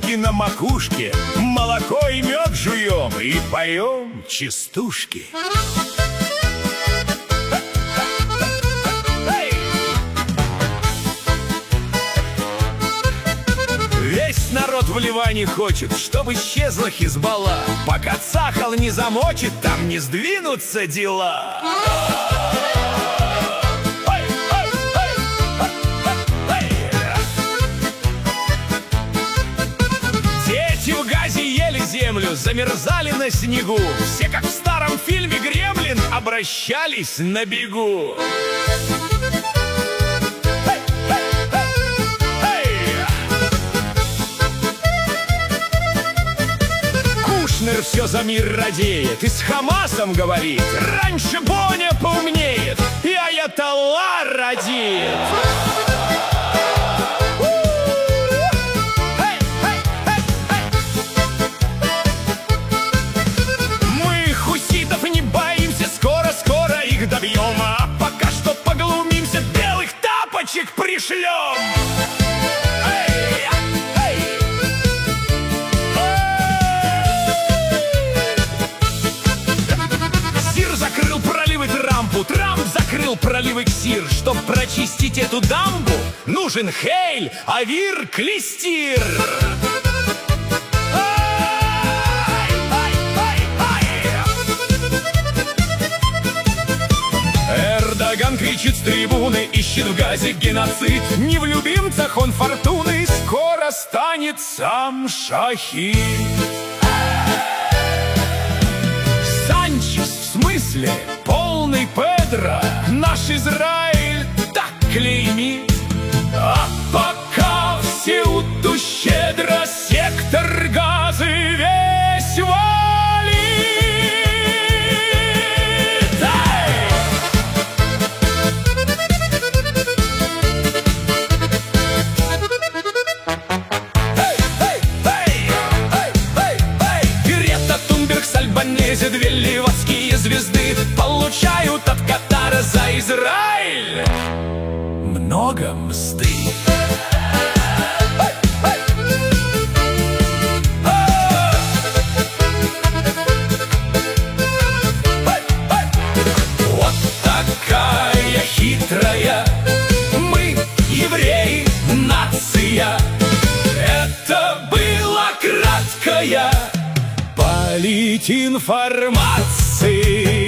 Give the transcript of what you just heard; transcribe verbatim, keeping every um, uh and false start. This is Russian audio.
серьги на макушке, молоко и мед жуем и поем частушки. Весь народ в Ливане хочет, чтобы исчезла Хизбалла. Пока Цахал не замочит, там не сдвинутся дела. Дети в Газе ели землю, замерзали на снегу. Все, как в старом фильме «Гремлин», обращались на бегу. Кушнер все за мир радеет и с Хамасом говорит: раньше Боня поумнеет и аятолла родит. Мы хуситов не боимся, скоро-скоро их добьем, а пока что поглумимся, белых тапочек пришлем. Трамп закрыл проливы Ксир. Чтоб прочистить эту дамбу, нужен Хейль, Авир, Клестир. Эрдоган кричит с трибуны, ищет в Газе геноцид. Не в любимцах он фортуны, скоро станет сам Шахид. Санчес, в смысле полный Педро, наш Израиль так клеймит. А пока все уту щедро, сектор Газы весь валит. Грета Тунберг с Альбанезе, две ливанские звезды, получают от Катара за Израиль много мзды. Вот такая хитрая мы, евреи, нация. Это была краткая политинформация.